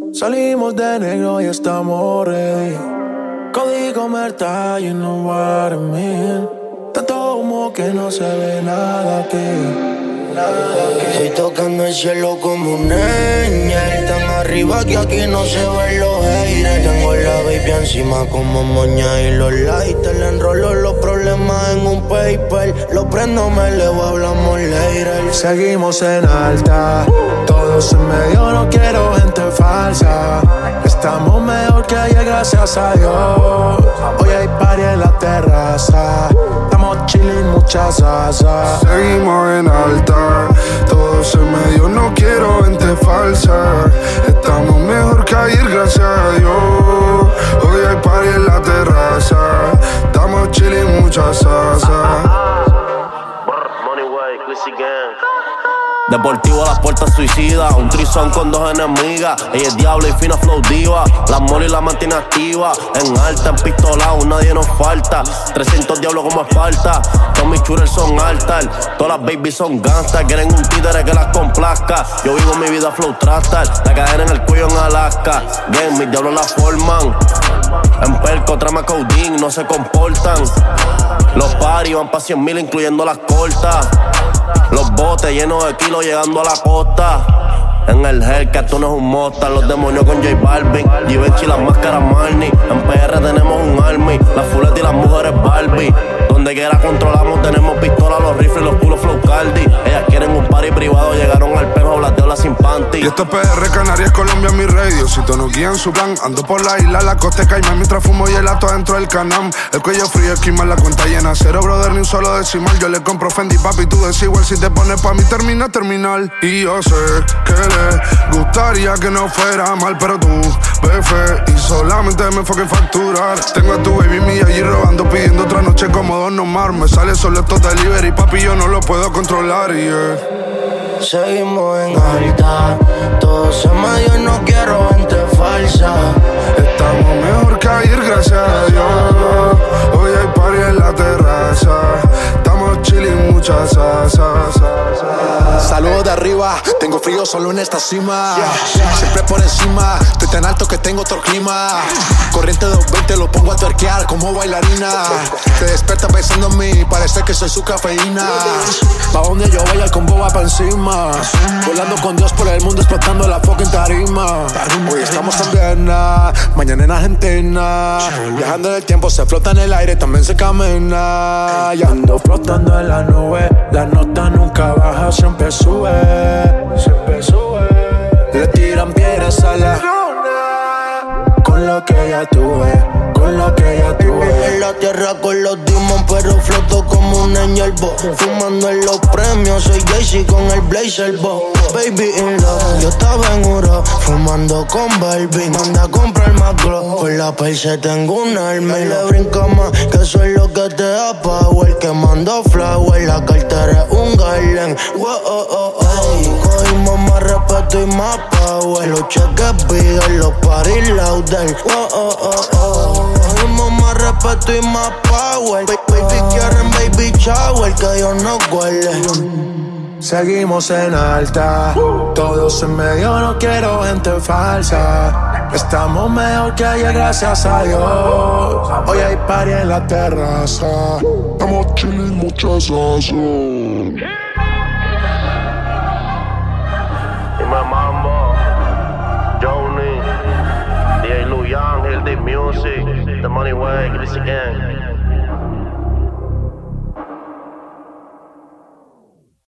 Salimos de negro y estamos ready. Código Merta, you know what I mean. Tanto humo que no se ve nada aquí. Estoy tocando el cielo como un ángel, tan arriba que aquí no se ven los haters. Tengo la baby encima como moña y los lighters. Le enrolo los problemas en un paper, lo prendo, me elevo, hablamos later. Seguimos en alta, todos en medio, no quiero gente falsa. Estamos mejor que ayer, gracias a Dios. Hoy hay party en la terraza, estamos chillin', mucha salsa. Seguimos en alta, todos en medio, no quiero gente falsa. Estamos mejor que ayer, gracias a Dios. Hoy hay party en la terraza, estamos chillin', mucha salsa. Deportivo a las puertas suicida, un trizón con dos enemigas. Ella es diablo y fina flow diva. La mole y la mantiene activa. En alta, en pistolao, nadie nos falta. 300 diablos como Esparta. Todos mis shooters son altar. Todas las babies son gangsters. Quieren un títere que las complazca. Yo vivo mi vida flow trastar. La cadena en el cuello en Alaska. Game, mis diablos la forman. En perco, trama codeine, no se comportan. Los party van pa' 100,000 incluyendo las cortas. Los botes llenos de kilos llegando a la costa. En el Hellcat esto no es un Mustang. Los demonios con J Balvin, Givenchy, las máscaras Marnie. En PR tenemos un army, las fuletas y las mujeres Barbie. Donde quiera controlamos, tenemos pistolas, los rifles y los culos flow Cardi. Ellas quieren un party privado, llegaron al pejo, blateo sin panty. Y esto es PR, Canarias, Colombia, mi radio. Si tú no guían su plan, ando por la isla, la costa de Caimán, mientras fumo gelato dentro del canam. El cuello frío, esquimal, la cuenta llena. Cero, brother, ni un solo decimal. Yo le compro Fendi, papi, tú desigual. Si te pones pa' mí, termina terminal. Y yo sé que le gustaría que no fuera mal, pero tú, befe, y solamente me enfoque en facturar. Tengo a tu baby mía allí robando, pidiendo otra noche como Don Omar. Me sale solo estos delivery, papi, yo no lo puedo controlar, yeah. Seguimos en alta, todos en medio, no quiero gente falsa. Estamos mejor que ayer, gracias a Dios. Hoy hay party en la terraza, estamos chillin', mucha salsa. Saludos de arriba, tengo frío solo en esta cima. Siempre por encima, estoy tan alto que tengo otro clima. Corriente 220 lo pongo a tuerquear como bailarina. Te despierta pensando en mí, parece que soy su cafeína. Pa' donde yo vaya el combo va pa' encima. Volando con Dios por el mundo, explotando la fucking tarima. Hoy estamos en Viena, mañana en Argentina. Viajando en el tiempo, se flota en el aire, también se camina. Y ando flotando en la nube, la nota nunca baja, siempre sube. Siempre sube. Le tiran piedras a la luna, con lo que ya tuve, con lo que ya tuve. En la tierra con los demons, pero floto como un angel bo. Fumando en los premios, soy Jay-Z con el blazer bo. Baby in love, yo estaba en Uro, fumando con Barbie. Manda a comprar más glow, por la perse tengo un arma. Y le brinca más, que eso es lo que te da power. Quemando flower, la cartera es un garland. Wow, oh, oh, oh. Cogimos más respeto y más power. Los cheques bigger, los party louder. Wow, oh, oh, oh. Cogimos más respeto y más power. Baby quieren baby shower, que Dios nos guarde. Seguimos en alta, todos en medio, no quiero gente falsa. Estamos mejor que ayer, gracias a Dios. Hoy hay party en la terraza, estamos chillin', mucha salsa. Dime Mambo, Joni, DJ Luyan, Hill Deep Music, The Money Way, Chris again.